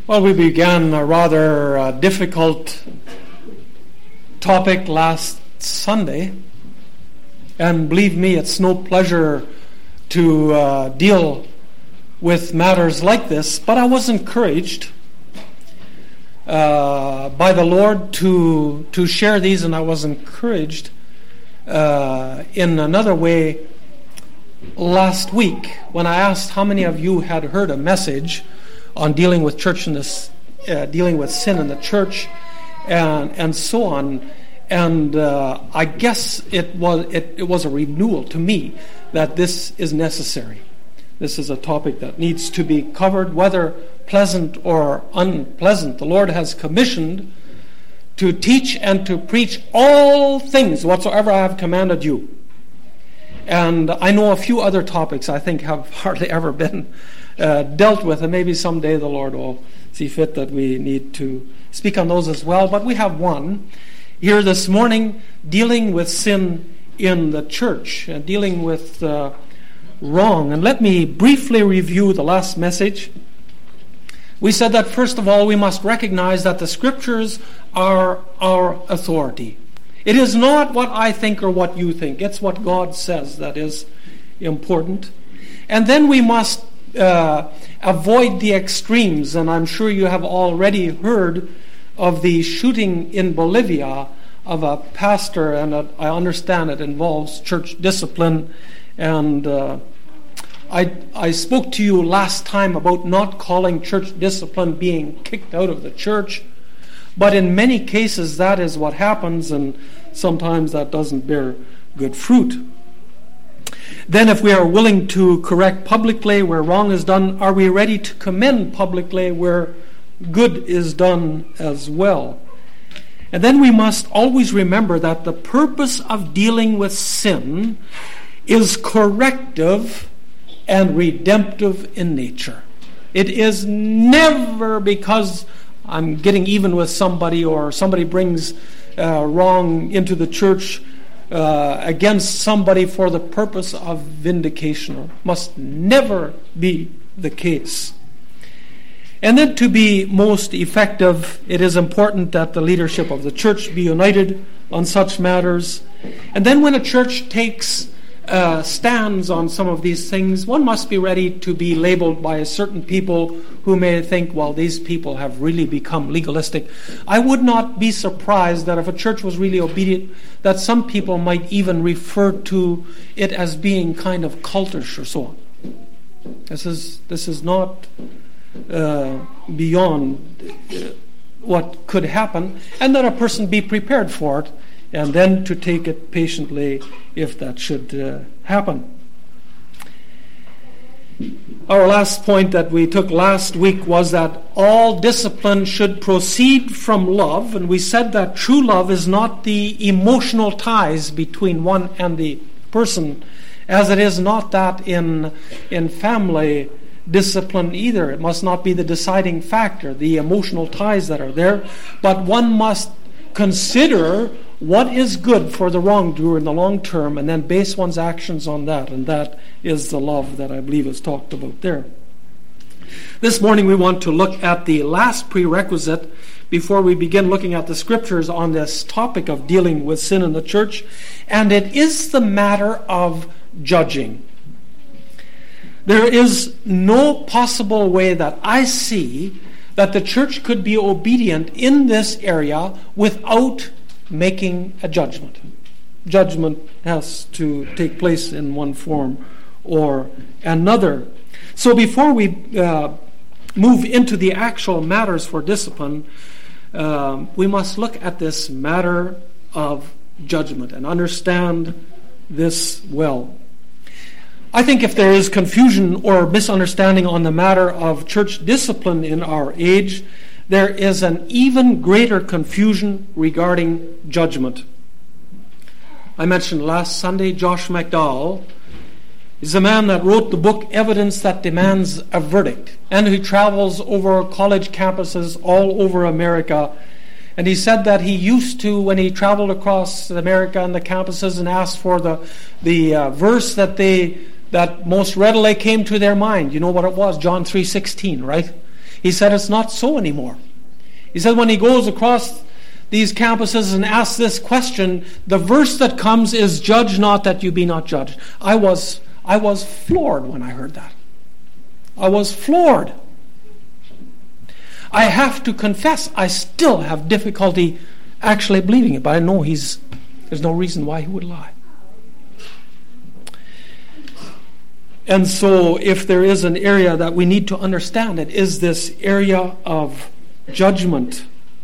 Well, we began a rather difficult topic last Sunday, and believe me, it's no pleasure to deal with matters like this, but I was encouraged by the Lord to share these, and I was encouraged in another way last week when I asked how many of you had heard a message on dealing with dealing with sin in the church, and so on. And I guess it was a renewal to me that this is necessary. This is a topic that needs to be covered, whether pleasant or unpleasant. The Lord has commissioned to teach and to preach all things whatsoever I have commanded you. And I know a few other topics I think have hardly ever been dealt with, and maybe someday the Lord will see fit that we need to speak on those as well. But we have one here this morning, dealing with sin in the church and dealing with wrong. And let me briefly review the last message. We said that first of all we must recognize that the Scriptures are our authority. It is not what I think or what you think. It's what God says that is important. And then we must avoid the extremes. And I'm sure you have already heard of the shooting in Bolivia of a pastor, and I understand it involves church discipline. And I spoke to you last time about not calling church discipline being kicked out of the church. But in many cases that is what happens, and sometimes that doesn't bear good fruit. Then if we are willing to correct publicly where wrong is done, are we ready to commend publicly where good is done as well? And then we must always remember that the purpose of dealing with sin is corrective and redemptive in nature. It is never because I'm getting even with somebody or somebody brings wrong into the church against somebody for the purpose of vindication. Or must never be the case. And then to be most effective, it is important that the leadership of the church be united on such matters. And then when a church takes stands on some of these things, one must be ready to be labeled by certain people who may think, well, these people have really become legalistic. I would not be surprised that if a church was really obedient, that some people might even refer to it as being kind of cultish or so on. This is not beyond what could happen, and that a person be prepared for it, and then to take it patiently if that should happen. Our last point that we took last week was that all discipline should proceed from love, and we said that true love is not the emotional ties between one and the person, as it is not that in family discipline either. It must not be the deciding factor, the emotional ties that are there, but one must consider what is good for the wrongdoer in the long term and then base one's actions on that, and that is the love that I believe is talked about there. This morning we want to look at the last prerequisite before we begin looking at the Scriptures on this topic of dealing with sin in the church, and it is the matter of judging. There is no possible way that I see that the church could be obedient in this area without making a judgment. Judgment has to take place in one form or another. So before we move into the actual matters for discipline, we must look at this matter of judgment and understand this well. I think if there is confusion or misunderstanding on the matter of church discipline in our age, there is an even greater confusion regarding judgment. I mentioned last Sunday Josh McDowell is a man that wrote the book Evidence That Demands a Verdict, and he travels over college campuses all over America. And he said that he used to, when he traveled across America and the campuses and asked for the verse that most readily came to their mind. You know what it was? John 3:16, right? He said it's not so anymore. He said when he goes across these campuses and asks this question, the verse that comes is, "Judge not that you be not judged." I was floored when I heard that. I was floored. I have to confess, I still have difficulty actually believing it, but I know there's no reason why he would lie. And so if there is an area that we need to understand, it is this area of judgment.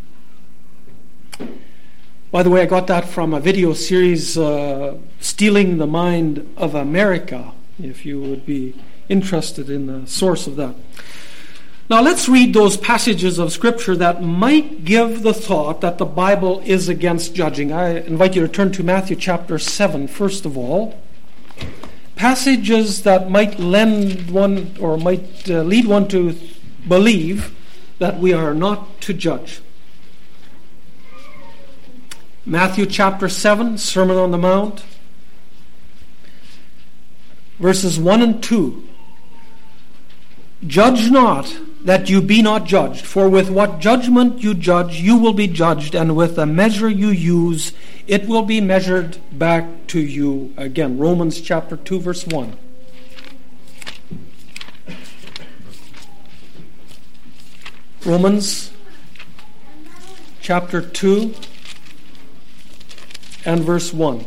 By the way, I got that from a video series, Stealing the Mind of America, if you would be interested in the source of that. Now let's read those passages of Scripture that might give the thought that the Bible is against judging. I invite you to turn to Matthew chapter 7, first of all. Passages that might lead one to believe that we are not to judge. Matthew chapter 7, Sermon on the Mount, verses 1 and 2. "Judge not, that you be not judged. For with what judgment you judge, you will be judged, and with the measure you use, it will be measured back to you again." Romans chapter 2, verse 1. Romans chapter 2 and verse 1.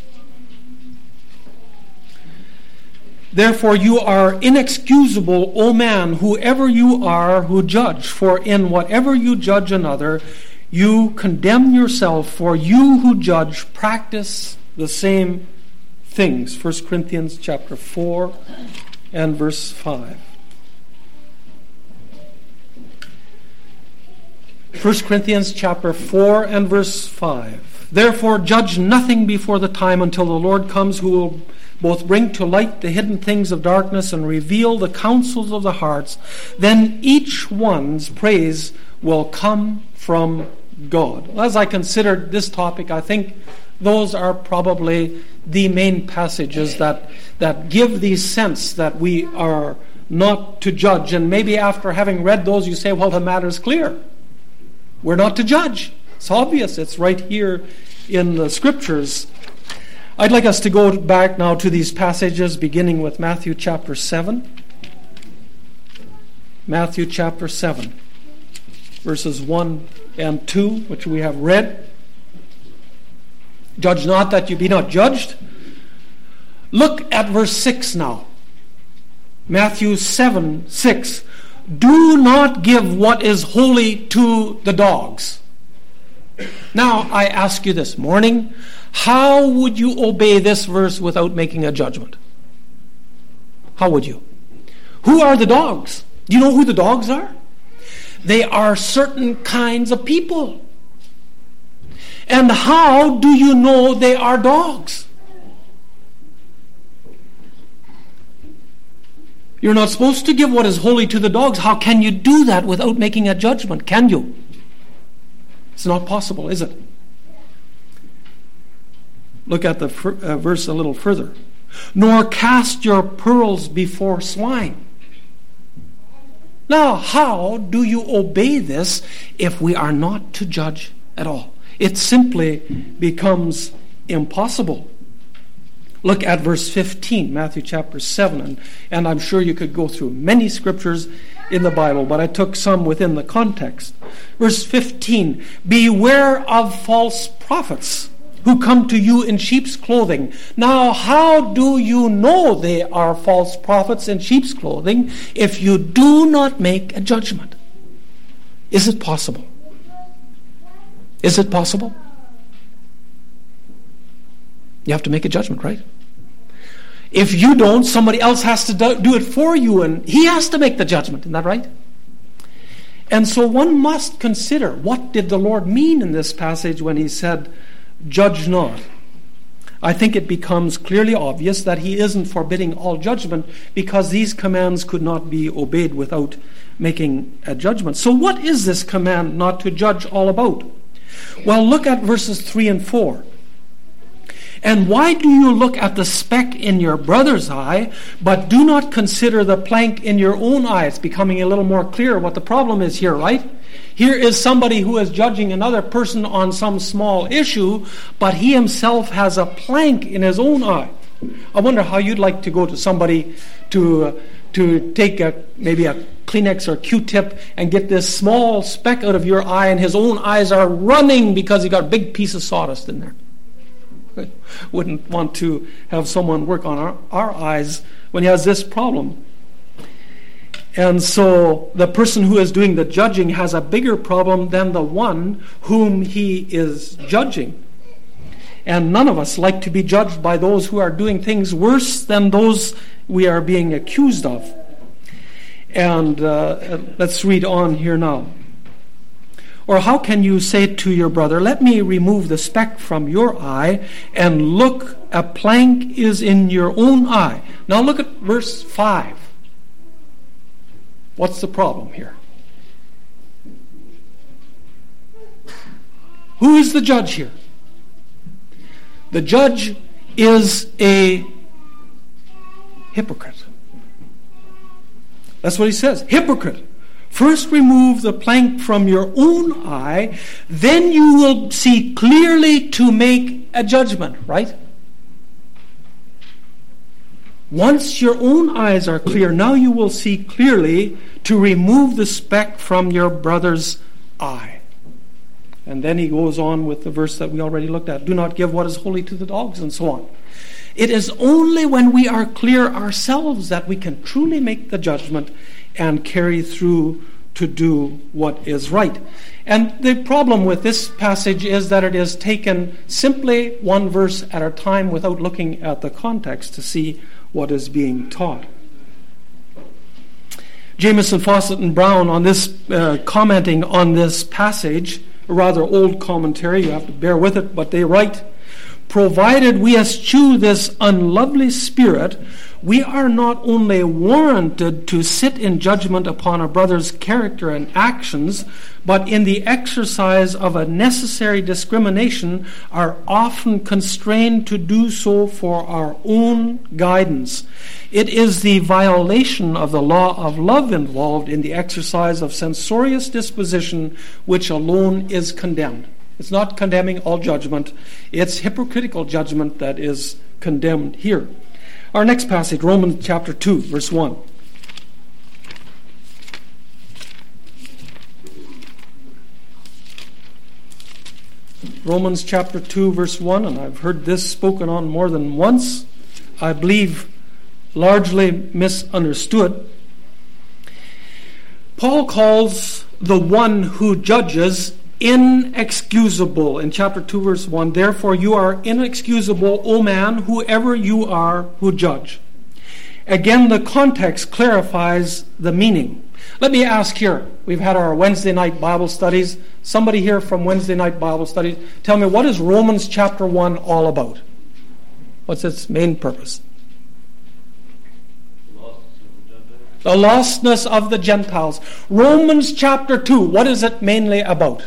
"Therefore you are inexcusable, O man, whoever you are who judge. For in whatever you judge another, you condemn yourself. For you who judge practice the same things." 1 Corinthians chapter 4 and verse 5. 1 Corinthians chapter 4 and verse 5. "Therefore judge nothing before the time until the Lord comes, who will both bring to light the hidden things of darkness and reveal the counsels of the hearts. Then each one's praise will come from God." As I considered this topic, I think those are probably the main passages that give the sense that we are not to judge. And maybe after having read those, you say, well, the matter's clear. We're not to judge. It's obvious. It's right here in the Scriptures. I'd like us to go back now to these passages, beginning with Matthew chapter 7. Matthew chapter 7, verses 1 and 2, which we have read. "Judge not that you be not judged." Look at verse 6 now. Matthew 7, 6. "Do not give what is holy to the dogs." Now, I ask you this morning, how would you obey this verse without making a judgment? How would you? Who are the dogs? Do you know who the dogs are? They are certain kinds of people. And how do you know they are dogs? You're not supposed to give what is holy to the dogs. How can you do that without making a judgment? Can you? It's not possible, is it? Look at the verse a little further. "Nor cast your pearls before swine." Now, how do you obey this if we are not to judge at all? It simply becomes impossible. Look at verse 15, Matthew chapter 7. And I'm sure you could go through many scriptures in the Bible, but I took some within the context. Verse 15, "Beware of false prophets who come to you in sheep's clothing." Now, how do you know they are false prophets in sheep's clothing if you do not make a judgment? Is it possible? Is it possible? You have to make a judgment, right? If you don't, somebody else has to do it for you, and he has to make the judgment. Isn't that right? And so one must consider, what did the Lord mean in this passage when he said, "Judge not"? I think it becomes clearly obvious that he isn't forbidding all judgment, because these commands could not be obeyed without making a judgment. So what is this command not to judge all about? Well, look at verses 3 and 4. And why do you look at the speck in your brother's eye, but do not consider the plank in your own eye? It's becoming a little more clear what the problem is here, right? Here is somebody who is judging another person on some small issue, but he himself has a plank in his own eye. I wonder how you'd like to go to somebody to take maybe a Kleenex or Q-tip and get this small speck out of your eye, and his own eyes are running because he got a big piece of sawdust in there. I wouldn't want to have someone work on our eyes when he has this problem. And so the person who is doing the judging has a bigger problem than the one whom he is judging. And none of us like to be judged by those who are doing things worse than those we are being accused of. And let's read on here now. Or how can you say to your brother, let me remove the speck from your eye, and look, a plank is in your own eye. Now look at verse 5. What's the problem here? Who is the judge here? The judge is a hypocrite. That's what he says. Hypocrite. First remove the plank from your own eye, then you will see clearly to make a judgment, right? Once your own eyes are clear, now you will see clearly to remove the speck from your brother's eye. And then he goes on with the verse that we already looked at. Do not give what is holy to the dogs, and so on. It is only when we are clear ourselves that we can truly make the judgment and carry through to do what is right. And the problem with this passage is that it is taken simply one verse at a time without looking at the context to see what is being taught. Jamieson, Fawcett, and Brown on this commenting on this passage, a rather old commentary, you have to bear with it, but they write, provided we eschew this unlovely spirit, we are not only warranted to sit in judgment upon a brother's character and actions, but in the exercise of a necessary discrimination are often constrained to do so for our own guidance. It is the violation of the law of love involved in the exercise of censorious disposition which alone is condemned. It's not condemning all judgment. It's hypocritical judgment that is condemned here. Our next passage, Romans chapter 2, verse 1. Romans chapter 2, verse 1, and I've heard this spoken on more than once. I believe largely misunderstood. Paul calls the one who judges inexcusable in chapter 2 verse 1. Therefore you are inexcusable, O man, whoever you are who judge. Again, the context clarifies the meaning. Let me ask here, we've had our Wednesday night Bible studies. Somebody here from Wednesday night Bible studies, tell me, what is Romans chapter 1 all about? What's its main purpose? The lostness of the Gentiles. Romans chapter 2, what is it mainly about?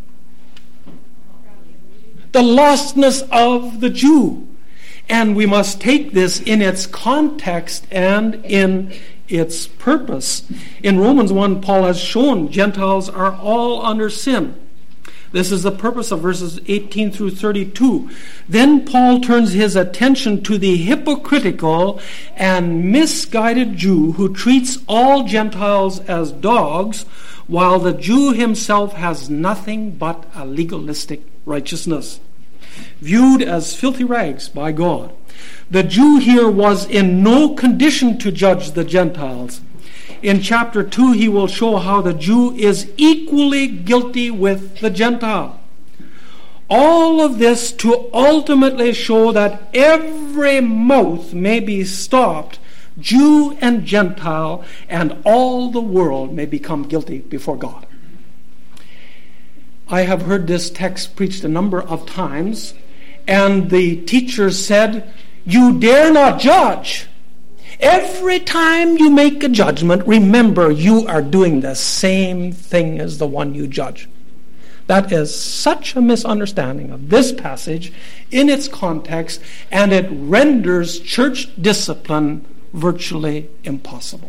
The lostness of the Jew. And we must take this in its context and in its purpose. In Romans 1, Paul has shown Gentiles are all under sin. This is the purpose of verses 18 through 32. Then Paul turns his attention to the hypocritical and misguided Jew who treats all Gentiles as dogs, while the Jew himself has nothing but a legalistic righteousness, viewed as filthy rags by God. The Jew here was in no condition to judge the Gentiles. In chapter 2, he will show how the Jew is equally guilty with the Gentile. All of this to ultimately show that every mouth may be stopped, Jew and Gentile, and all the world may become guilty before God. I have heard this text preached a number of times, and the teacher said, "You dare not judge." Every time you make a judgment, remember you are doing the same thing as the one you judge. That is such a misunderstanding of this passage in its context, and it renders church discipline virtually impossible.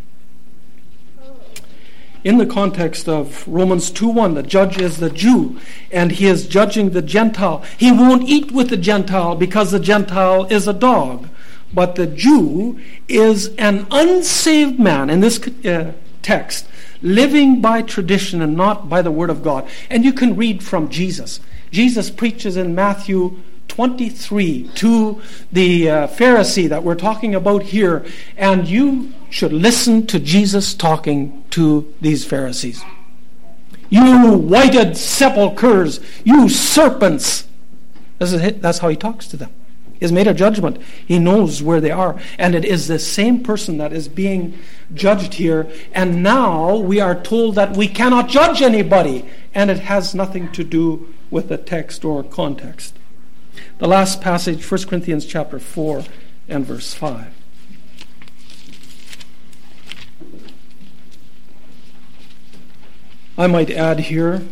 In the context of Romans 2:1, the judge is the Jew, and he is judging the Gentile. He won't eat with the Gentile because the Gentile is a dog. But the Jew is an unsaved man, in this text, living by tradition and not by the Word of God. And you can read from Jesus. Jesus preaches in Matthew 23 to the Pharisee that we're talking about here, and you should listen to Jesus talking to these Pharisees. You whited sepulchres, you serpents. That's how he talks to them. He has made a judgment. He knows where they are. And it is the same person that is being judged here. And now we are told that we cannot judge anybody. And it has nothing to do with the text or context. The last passage, 1 Corinthians chapter 4 and verse 5. I might add here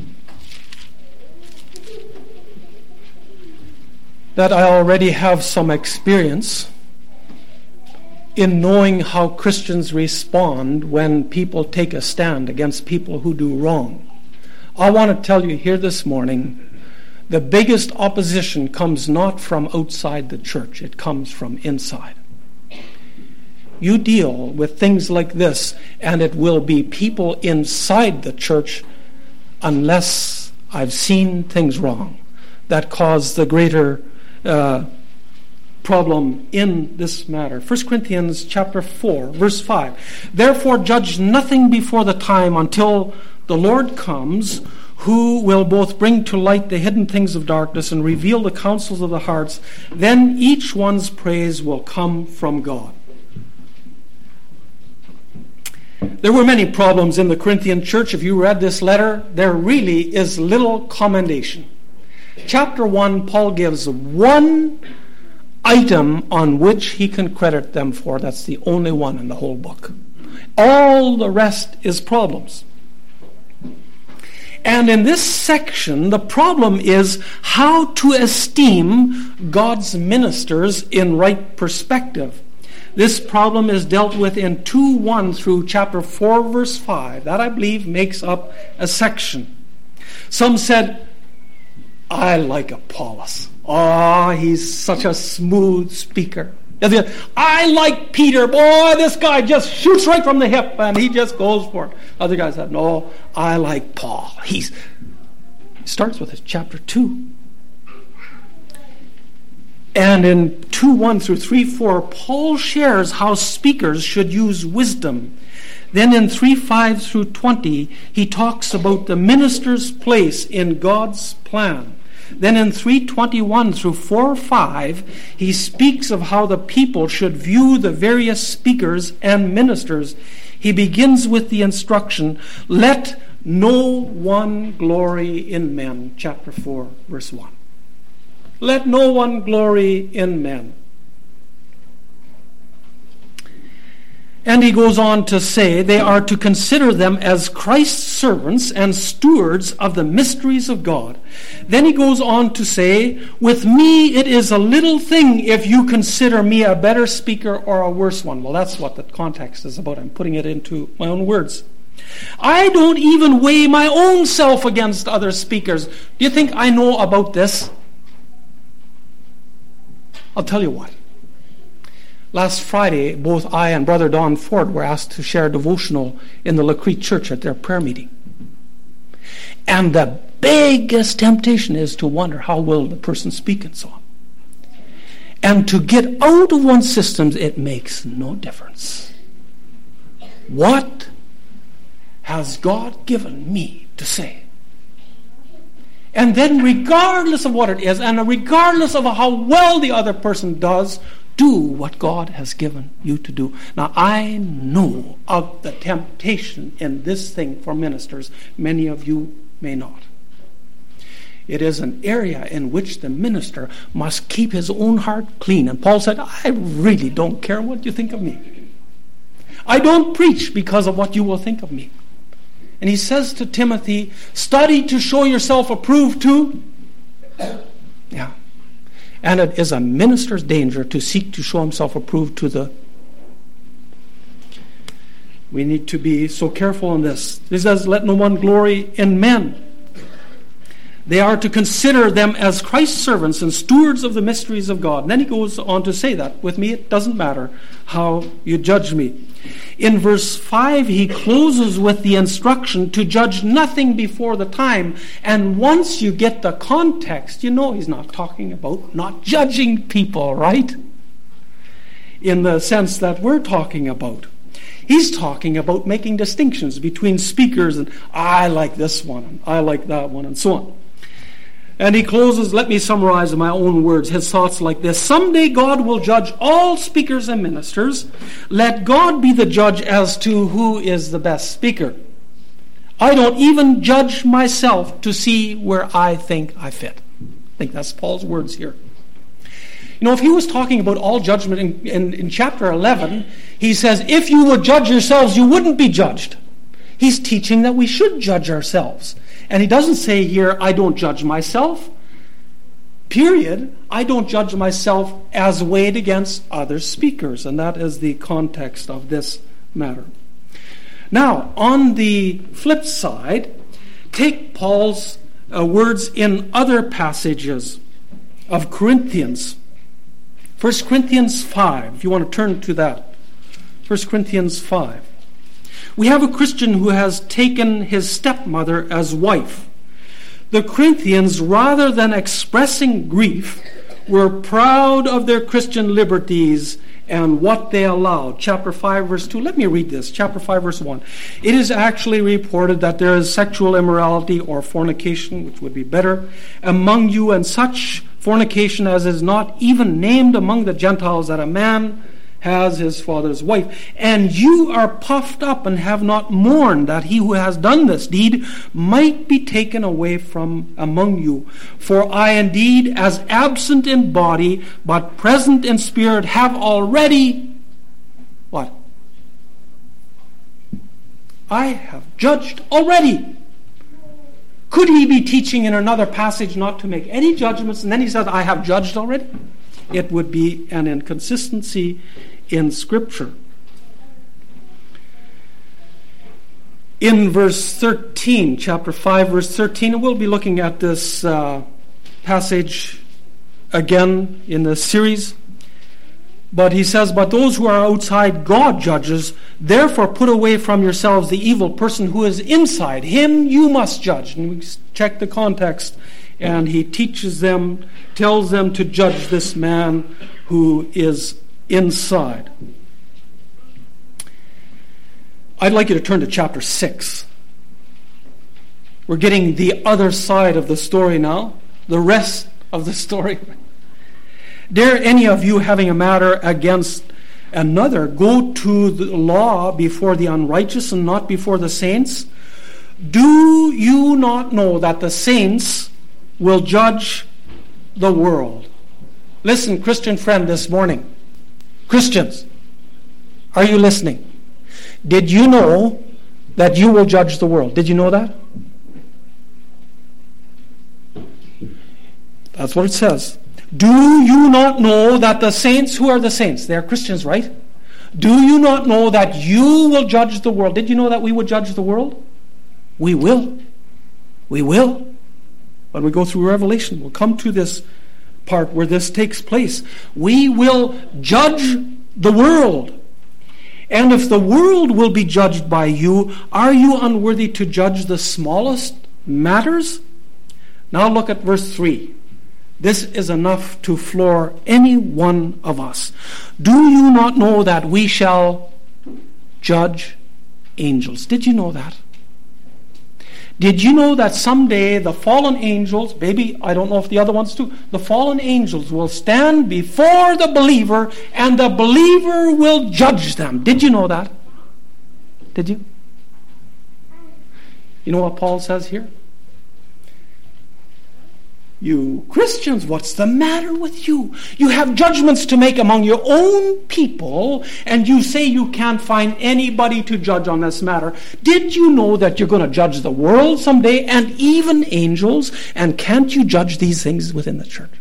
that I already have some experience in knowing how Christians respond when people take a stand against people who do wrong. I want to tell you here this morning, the biggest opposition comes not from outside the church, it comes from inside. You deal with things like this, and it will be people inside the church, unless I've seen things wrong, that cause the greater problem in this matter. 1 Corinthians chapter 4, verse 5. Therefore judge nothing before the time until the Lord comes, who will both bring to light the hidden things of darkness and reveal the counsels of the hearts. Then each one's praise will come from God. There were many problems in the Corinthian church. If you read this letter, there really is little commendation. Chapter 1, Paul gives one item on which he can credit them for. That's the only one in the whole book. All the rest is problems. And in this section, the problem is how to esteem God's ministers in right perspective. This problem is dealt with in 2:1 through chapter 4, verse 5. That, I believe, makes up a section. Some said, I like Apollos. Oh, he's such a smooth speaker. I like Peter. Boy, this guy just shoots right from the hip and he just goes for it. Other guys said, no, I like Paul. He starts with it, chapter 2. And in 2:1 through 3:4, Paul shares how speakers should use wisdom. Then in 3:5 through 20, he talks about the minister's place in God's plan. Then in 3:21 through 4:5, he speaks of how the people should view the various speakers and ministers. He begins with the instruction, let no one glory in men, chapter 4, verse 1. Let no one glory in men. And he goes on to say they are to consider them as Christ's servants and stewards of the mysteries of God. Then he goes on to say, with me it is a little thing if you consider me a better speaker or a worse one. Well, that's what the context is about. I'm putting it into my own words. I don't even weigh my own self against other speakers. Do you think I know about this? I'll tell you what. Last Friday, both I and Brother Don Ford were asked to share a devotional in the La Crete Church at their prayer meeting. And the biggest temptation is to wonder how will the person speak and so on. And to get out of one's systems, it makes no difference. What has God given me to say? And then regardless of what it is, and regardless of how well the other person does, do what God has given you to do. Now, I know of the temptation in this thing for ministers. Many of you may not. It is an area in which the minister must keep his own heart clean. And Paul said, I really don't care what you think of me. I don't preach because of what you will think of me. And he says to Timothy, study to show yourself approved to. Yeah. And it is a minister's danger to seek to show himself approved to the. We need to be so careful in this. He says, let no one glory in men. They are to consider them as Christ's servants and stewards of the mysteries of God. And then he goes on to say that. With me, it doesn't matter how you judge me. In verse 5, he closes with the instruction to judge nothing before the time. And once you get the context, you know he's not talking about not judging people, right? In the sense that we're talking about. He's talking about making distinctions between speakers and I like this one, and I like that one, and so on. And he closes, let me summarize in my own words, his thoughts like this. Someday God will judge all speakers and ministers. Let God be the judge as to who is the best speaker. I don't even judge myself to see where I think I fit. I think that's Paul's words here. You know, if he was talking about all judgment in chapter 11, he says, if you would judge yourselves, you wouldn't be judged. He's teaching that we should judge ourselves. And he doesn't say here, I don't judge myself. Period. I don't judge myself as weighed against other speakers. And that is the context of this matter. Now, on the flip side, take Paul's words in other passages of Corinthians. 1 Corinthians 5, if you want to turn to that. 1 Corinthians 5. We have a Christian who has taken his stepmother as wife. The Corinthians, rather than expressing grief, were proud of their Christian liberties and what they allowed. Chapter 5, verse 2. Let me read this. Chapter 5, verse 1. It is actually reported that there is sexual immorality or fornication, which would be better, among you, and such fornication as is not even named among the Gentiles, that a man has his father's wife. And you are puffed up and have not mourned that he who has done this deed might be taken away from among you. For I indeed, as absent in body, but present in spirit, have already, what? I have judged already. Could he be teaching in another passage not to make any judgments, and then he says, I have judged already? It would be an inconsistency in Scripture. In verse 13, chapter 5, verse 13, and we'll be looking at this passage again in the series. But he says, but those who are outside God judges, therefore put away from yourselves the evil person who is inside. Him you must judge. And we check the context, and he teaches them, tells them to judge this man who is inside. I'd like you to turn to chapter 6. We're getting the other side of the story now, the rest of the story. Dare any of you, having a matter against another, go to the law before the unrighteous and not before the saints? Do you not know that the saints will judge the world? Listen, Christian friend, this morning. Christians, are you listening? Did you know that you will judge the world? Did you know that? That's what it says. Do you not know that the saints, who are the saints? They are Christians, right? Do you not know that you will judge the world? Did you know that we would judge the world? We will. We will. When we go through Revelation, we'll come to this part where this takes place. We will judge the world. And if the world will be judged by you, are you unworthy to judge the smallest matters? Now look at verse 3. This is enough to floor any one of us. Do you not know that we shall judge angels? Did you know that? Did you know that someday the fallen angels, maybe, I don't know if the other ones too, the fallen angels will stand before the believer and the believer will judge them? Did you know that? Did you? You know what Paul says here? You Christians, what's the matter with you? You have judgments to make among your own people, and you say you can't find anybody to judge on this matter. Did you know that you're going to judge the world someday, and even angels? And can't you judge these things within the church?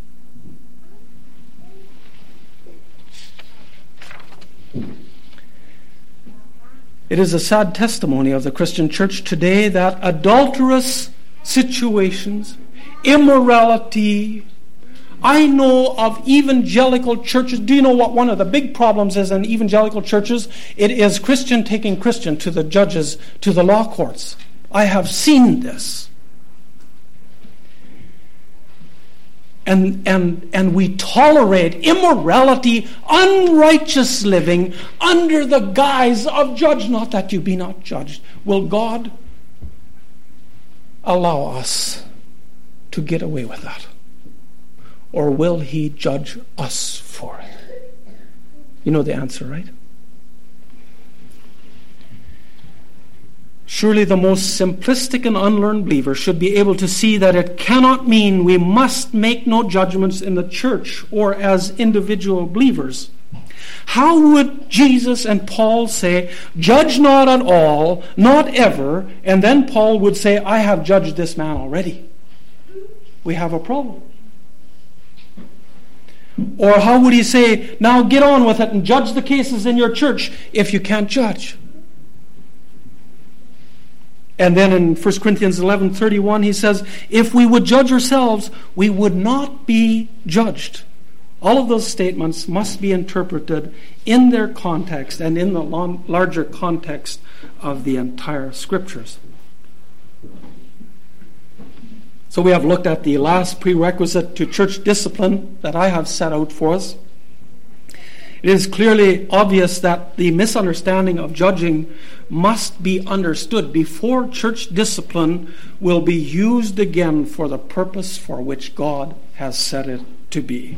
It is a sad testimony of the Christian church today that adulterous situations, immorality. I know of evangelical churches. Do you know what one of the big problems is in evangelical churches? It is Christian taking Christian to the judges, to the law courts. I have seen this. And we tolerate immorality, unrighteous living under the guise of judge not that you be not judged. Will God allow us to get away with that? Or will He judge us for it? You know the answer, right? Surely the most simplistic and unlearned believer should be able to see that it cannot mean we must make no judgments in the church or as individual believers. How would Jesus and Paul say, judge not at all, not ever, and then Paul would say, I have judged this man already? We have a problem. Or how would he say, now get on with it and judge the cases in your church if you can't judge? And then in 1 Corinthians 11:31 he says, if we would judge ourselves, we would not be judged. All of those statements must be interpreted in their context and in the larger context of the entire Scriptures. So we have looked at the last prerequisite to church discipline that I have set out for us. It is clearly obvious that the misunderstanding of judging must be understood before church discipline will be used again for the purpose for which God has set it to be.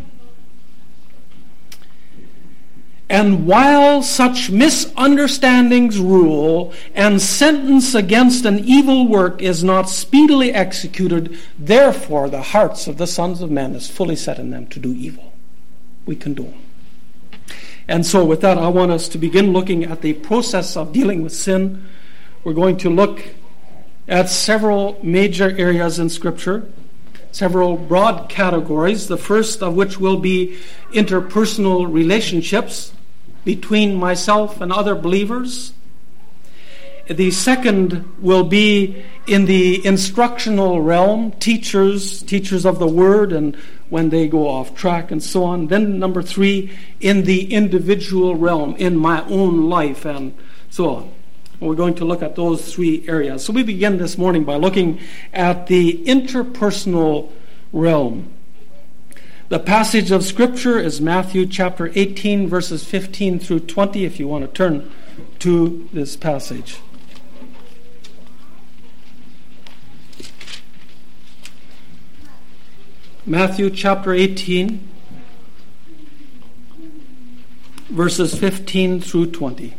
And while such misunderstandings rule and sentence against an evil work is not speedily executed, therefore the hearts of the sons of men is fully set in them to do evil. We condone. And so with that, I want us to begin looking at the process of dealing with sin. We're going to look at several major areas in Scripture, several broad categories, the first of which will be interpersonal relationships between myself and other believers. The second will be in the instructional realm, teachers of the Word, and when they go off track and so on. Then number 3, in the individual realm, in my own life and so on. We're going to look at those 3 areas. So we begin this morning by looking at the interpersonal realm. The passage of Scripture is Matthew chapter 18, verses 15 through 20, if you want to turn to this passage. Matthew chapter 18, verses 15 through 20.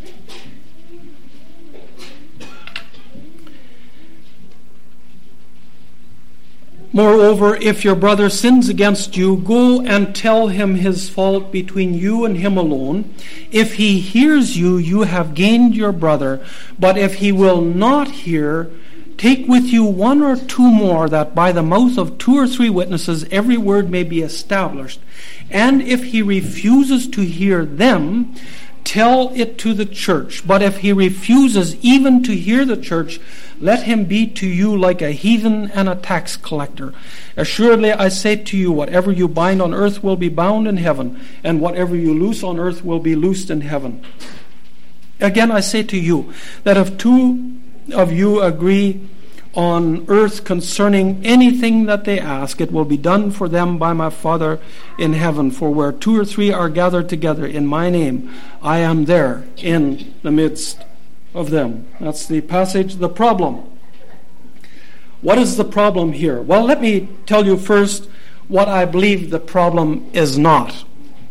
Moreover, if your brother sins against you, go and tell him his fault between you and him alone. If he hears you, you have gained your brother. But if he will not hear, take with you 1 or 2 more, that by the mouth of 2 or 3 witnesses every word may be established. And if he refuses to hear them, tell it to the church. But if he refuses even to hear the church, let him be to you like a heathen and a tax collector. Assuredly, I say to you, whatever you bind on earth will be bound in heaven, and whatever you loose on earth will be loosed in heaven. Again, I say to you, that if 2 of you agree on earth concerning anything that they ask, it will be done for them by my Father in heaven. For where 2 or 3 are gathered together in my name, I am there in the midst of them. That's the passage. The problem. What is the problem here? Well, let me tell you first what I believe the problem is not.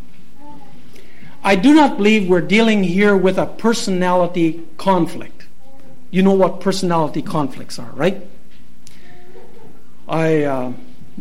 I do not believe we're dealing here with a personality conflict. You know what personality conflicts are, right? I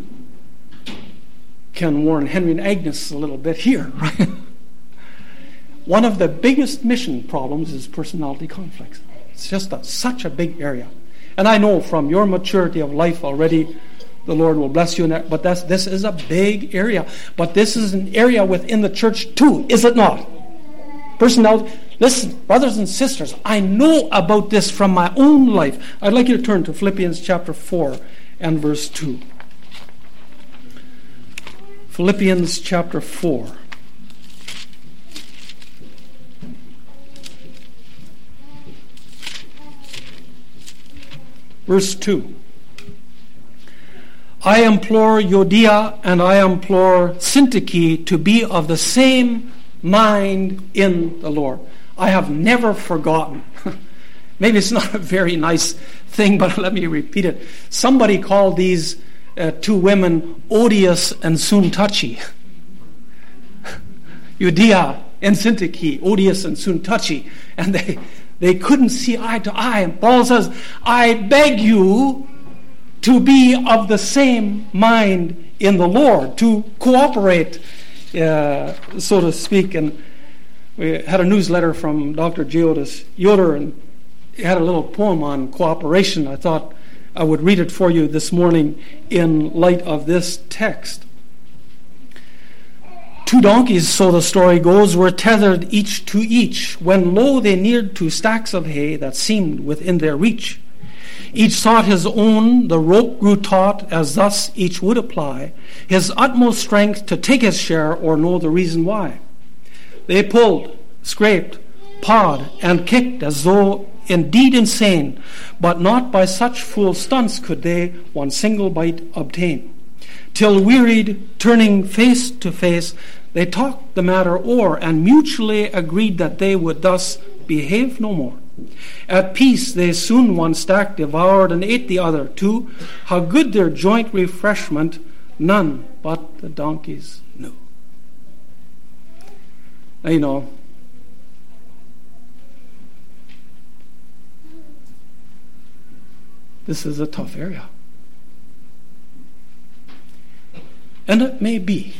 can warn Henry and Agnes a little bit here, right? One of the biggest mission problems is personality conflicts. It's just such a big area. And I know from your maturity of life already, the Lord will bless you in that. But this is a big area. But this is an area within the church too, is it not? Personality. Listen, brothers and sisters, I know about this from my own life. I'd like you to turn to Philippians chapter 4 and verse 2. Philippians chapter 4. Verse 2. I implore Euodia and I implore Syntyche to be of the same mind in the Lord. I have never forgotten. Maybe it's not a very nice thing, but let me repeat it. Somebody called these two women odious and Syntyche. Euodia and Syntyche, odious and Syntyche. And they couldn't see eye to eye. And Paul says, I beg you to be of the same mind in the Lord, to cooperate, so to speak. And we had a newsletter from Dr. Geodis Yoder, and he had a little poem on cooperation. I thought I would read it for you this morning in light of this text. 2 donkeys, so the story goes, were tethered each to each, when lo, they neared to stacks of hay that seemed within their reach. Each sought his own, the rope grew taut, as thus each would apply his utmost strength to take his share or know the reason why. They pulled, scraped, pawed, and kicked as though indeed insane, but not by such fool stunts could they one single bite obtain. Till wearied, turning face to face, they talked the matter o'er, and mutually agreed that they would thus behave no more. At peace they soon one stack devoured, and ate the other too. How good their joint refreshment none but the donkeys knew. Now, you know, this is a tough area. And it may be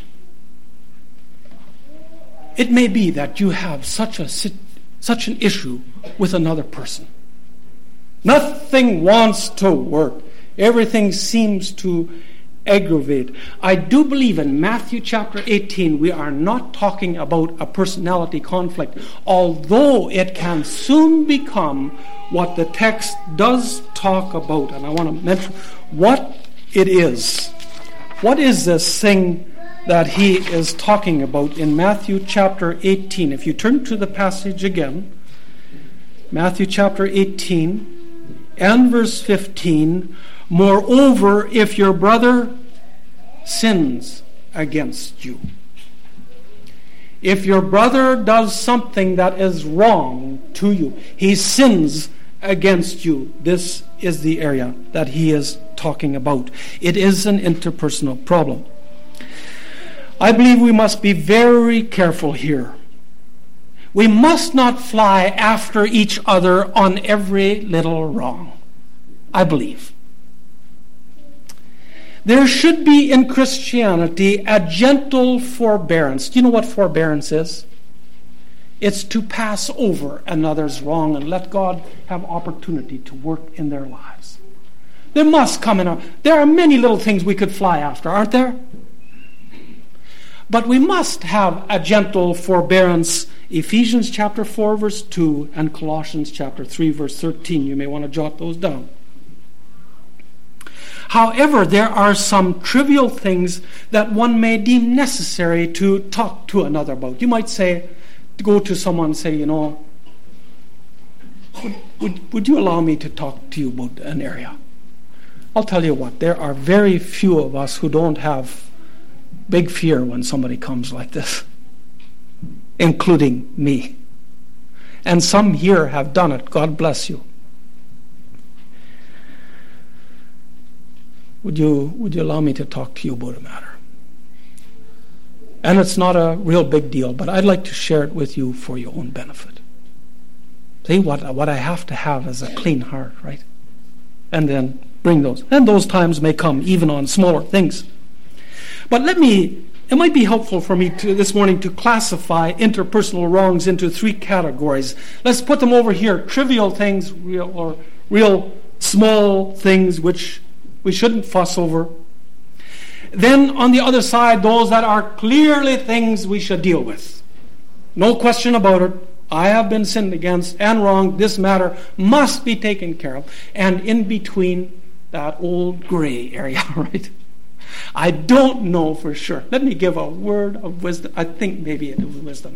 that you have such an issue with another person. Nothing wants to work. Everything seems to aggravate. I do believe in Matthew chapter 18 we are not talking about a personality conflict, although it can soon become what the text does talk about. And I want to mention what it is. What is this thing that he is talking about in Matthew chapter 18? If you turn to the passage again, Matthew chapter 18 and verse 15, moreover, if your brother sins against you, if your brother does something that is wrong to you, he sins against you, this is the area that he is talking about. It is an interpersonal problem. I believe we must be very careful here. We must not fly after each other on every little wrong, I believe. There should be in Christianity a gentle forbearance. Do you know what forbearance is? It's to pass over another's wrong and let God have opportunity to work in their lives. There must come there are many little things we could fly after, aren't there? But we must have a gentle forbearance. Ephesians chapter 4 verse 2 and Colossians chapter 3 verse 13. You may want to jot those down. However, there are some trivial things that one may deem necessary to talk to another about. You might say, go to someone and say, you know, would you allow me to talk to you about an area? I'll tell you what, there are very few of us who don't have big fear when somebody comes like this, including me. And some here have done it. God bless you. Would you allow me to talk to you about a matter? And it's not a real big deal, but I'd like to share it with you for your own benefit. See, what I have to have is a clean heart, right? And then bring those. And those times may come even on smaller things. But let me It might be helpful for me this morning to classify interpersonal wrongs into 3 categories. Let's put them over here. Trivial things, real small things which we shouldn't fuss over. Then on the other side, those that are clearly things we should deal with. No question about it. I have been sinned against and wronged. This matter must be taken care of. And in between, that old gray area, right? I don't know for sure. Let me give a word of wisdom. I think maybe it was wisdom.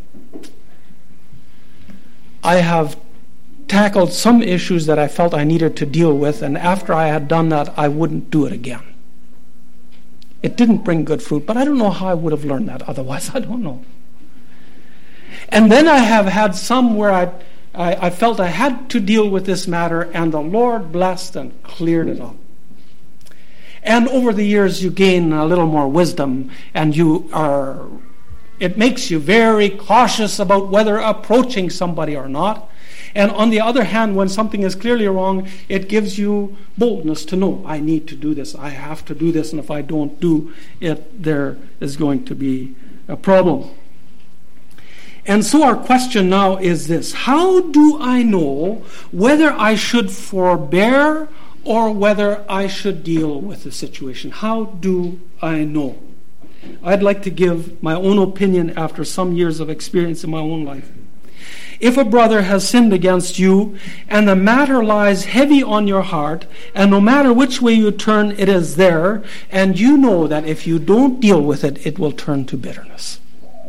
I have tackled some issues that I felt I needed to deal with, and after I had done that, I wouldn't do it again. It didn't bring good fruit, but I don't know how I would have learned that otherwise. I don't know. And then I have had some where I felt I had to deal with this matter, and the Lord blessed and cleared it up. And over the years, you gain a little more wisdom, and it makes you very cautious about whether approaching somebody or not. And on the other hand, when something is clearly wrong, it gives you boldness to know, I need to do this, I have to do this, and if I don't do it, there is going to be a problem. And so our question now is this: how do I know whether I should forbear or whether I should deal with the situation? How do I know? I'd like to give my own opinion after some years of experience in my own life. If a brother has sinned against you, and the matter lies heavy on your heart, and no matter which way you turn, it is there, and you know that if you don't deal with it, it will turn to bitterness,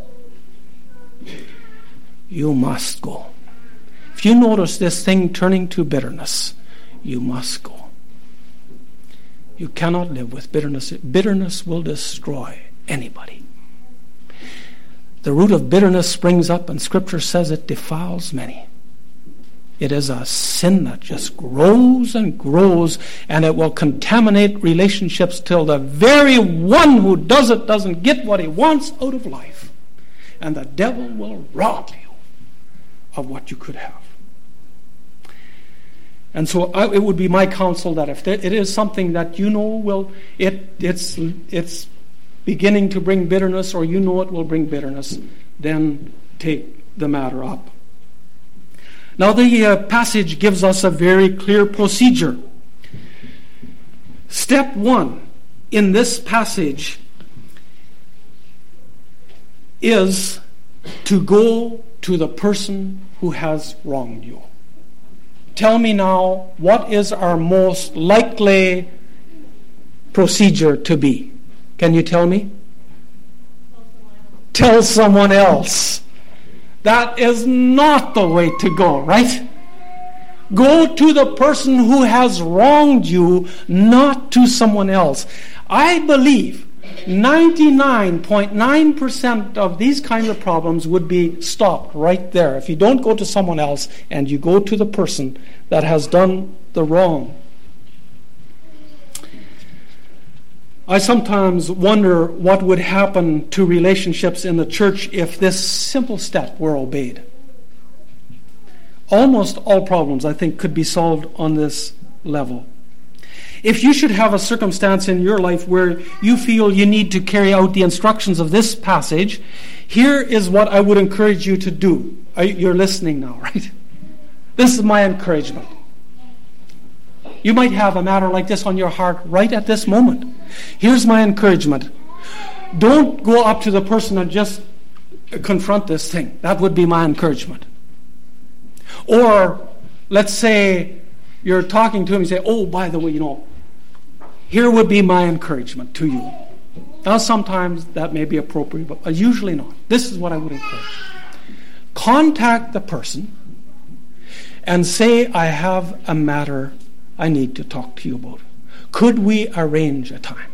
you must go. If you notice this thing turning to bitterness, you must go. You cannot live with bitterness. Bitterness will destroy anybody. The root of bitterness springs up, and Scripture says it defiles many. It is a sin that just grows and grows, and it will contaminate relationships till the very one who does it doesn't get what he wants out of life. And the devil will rob you of what you could have. And so it would be my counsel that if it is something that you know it's beginning to bring bitterness, or you know it will bring bitterness, then take the matter up. Now the passage gives us a very clear procedure. Step 1 in this passage is to go to the person who has wronged you. Tell me now, what is our most likely procedure to be? Can you tell me? Tell someone else. That is not the way to go, right? Go to the person who has wronged you, not to someone else. I believe 99.9% of these kinds of problems would be stopped right there if you don't go to someone else and you go to the person that has done the wrong. I sometimes wonder what would happen to relationships in the church if this simple step were obeyed. Almost all problems, I think, could be solved on this level. If you should have a circumstance in your life where you feel you need to carry out the instructions of this passage, here is what I would encourage you to do. You're listening now, right? This is my encouragement. You might have a matter like this on your heart right at this moment. Here's my encouragement. Don't go up to the person and just confront this thing. That would be my encouragement. Or let's say you're talking to him and you say, oh, by the way, here would be my encouragement to you. Now, sometimes that may be appropriate, but usually not. This is what I would encourage. Contact the person and say, I have a matter I need to talk to you about. Could we arrange a time?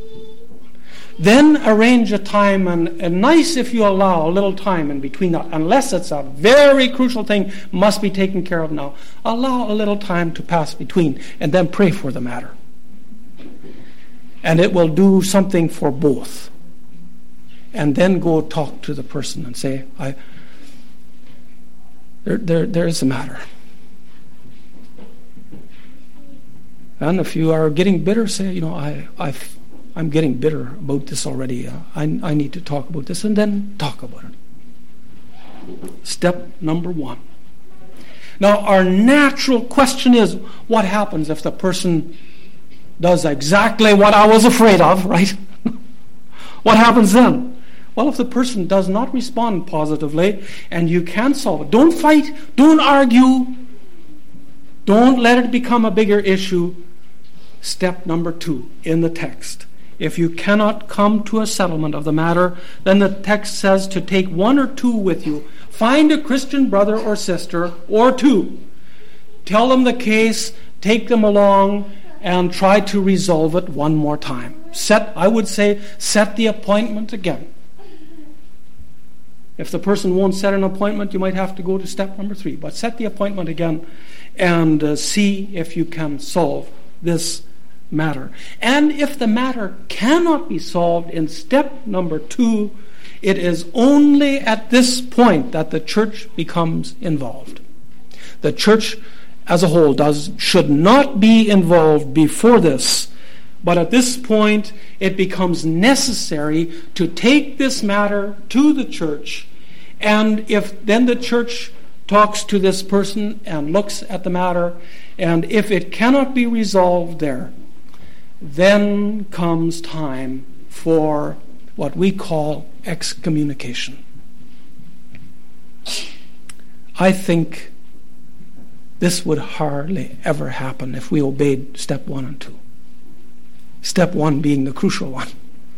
Then arrange a time, and nice if you allow a little time in between that, unless it's a very crucial thing, must be taken care of now. Allow a little time to pass between, and then pray for the matter. And it will do something for both. And then go talk to the person and say, there is a matter. And if you are getting bitter, say, I'm getting bitter about this already. I need to talk about this, and then talk about it. Step number 1. Now, our natural question is, what happens if the person does exactly what I was afraid of, right? What happens then? Well, if the person does not respond positively and you can't solve it, don't fight, don't argue, don't let it become a bigger issue. Step number 2 in the text. If you cannot come to a settlement of the matter, then the text says to take 1 or 2 with you. Find a Christian brother or sister or 2. Tell them the case, take them along, and try to resolve it one more time. Set the appointment again. If the person won't set an appointment, you might have to go to step number 3. But set the appointment again and see if you can solve this matter. And if the matter cannot be solved in step number 2, it is only at this point that the church becomes involved. The church as a whole should not be involved before this, but at this point it becomes necessary to take this matter to the church, and if then the church talks to this person and looks at the matter, and if it cannot be resolved there, then comes time for what we call excommunication. I think this would hardly ever happen if we obeyed step 1 and 2. Step 1 being the crucial one.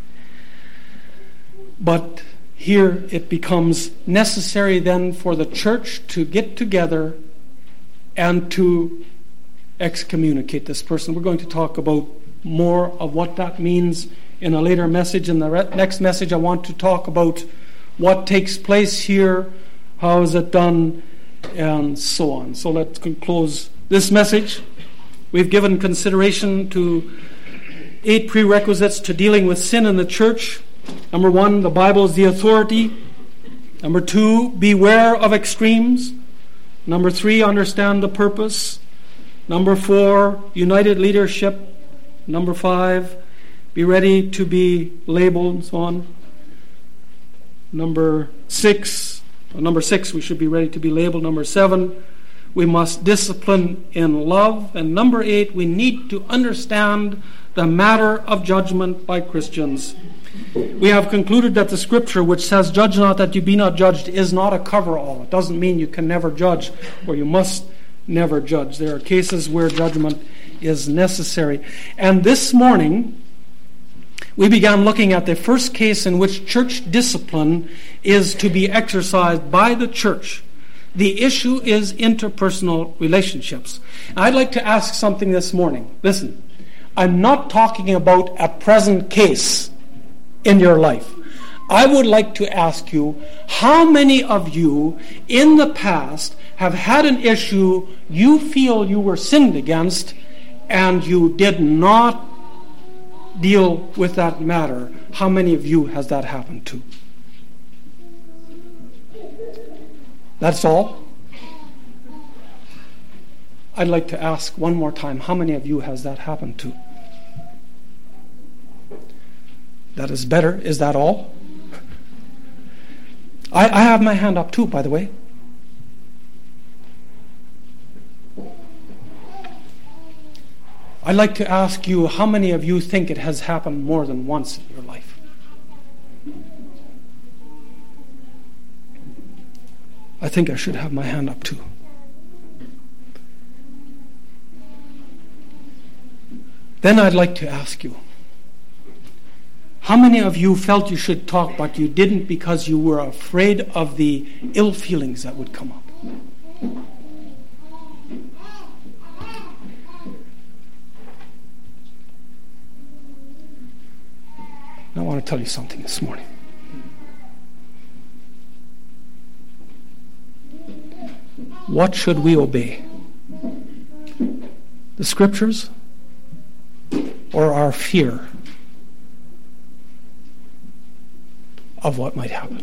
But here it becomes necessary then for the church to get together and to excommunicate this person. We're going to talk about more of what that means in a later message. In the next message, I want to talk about what takes place here, how is it done, and so on. So let's close this message. We've given consideration to 8 prerequisites to dealing with sin in the church. Number 1, the Bible is the authority. Number 2, beware of extremes. Number 3, understand the purpose. Number 4, united leadership. Number 5, be ready to be labeled, and so on. Number 6, we should be ready to be labeled. Number 7, we must discipline in love. And number 8, we need to understand the matter of judgment by Christians. We have concluded that the scripture which says, "Judge not that you be not judged," is not a cover-all. It doesn't mean you can never judge or you must never judge. There are cases where judgment is necessary. And this morning, we began looking at the first case in which church discipline is to be exercised by the church. The issue is interpersonal relationships. I'd like to ask something this morning. Listen, I'm not talking about a present case in your life. I would like to ask you, how many of you in the past have had an issue you feel you were sinned against and you did not deal with that matter? How many of you has that happened to? That's all? I'd like to ask one more time, how many of you has that happened to? That is better. Is that all? I have my hand up too, by the way. I'd like to ask you, how many of you think it has happened more than once in your life? I think I should have my hand up too. Then I'd like to ask you, how many of you felt you should talk but you didn't because you were afraid of the ill feelings that would come up? I want to tell you something this morning. What should we obey? The scriptures or our fear of what might happen?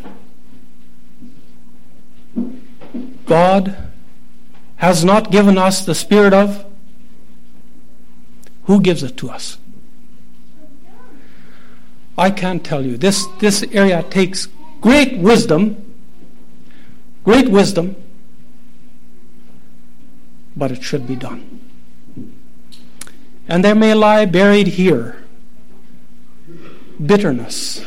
God has not given us the spirit of. Who gives it to us? I can't tell you. This area takes great wisdom, but it should be done. And there may lie buried here bitterness.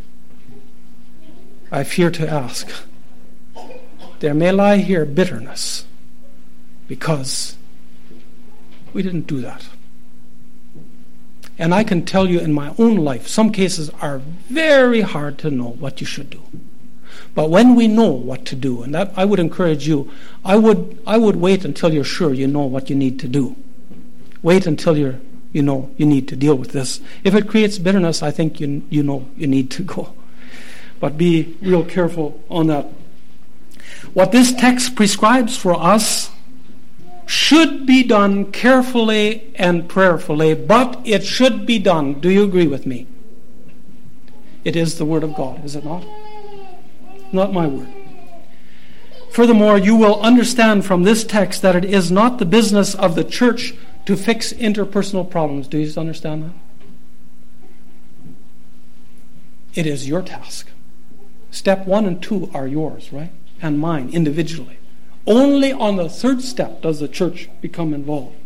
I fear to ask. There may lie here bitterness because we didn't do that. And I can tell you in my own life, some cases are very hard to know what you should do. But when we know what to do, and that I would encourage you, I would wait until you're sure you know what you need to do. Wait until you know you need to deal with this. If it creates bitterness, I think you know you need to go. But be real careful on that. What this text prescribes for us should be done carefully and prayerfully, but it should be done. Do you agree with me? It is the Word of God, is it not? Not my word. Furthermore, you will understand from this text that it is not the business of the church to fix interpersonal problems. Do you understand that? It is your task. Step 1 and 2 are yours, right? And mine, individually. Only on the third step does the church become involved.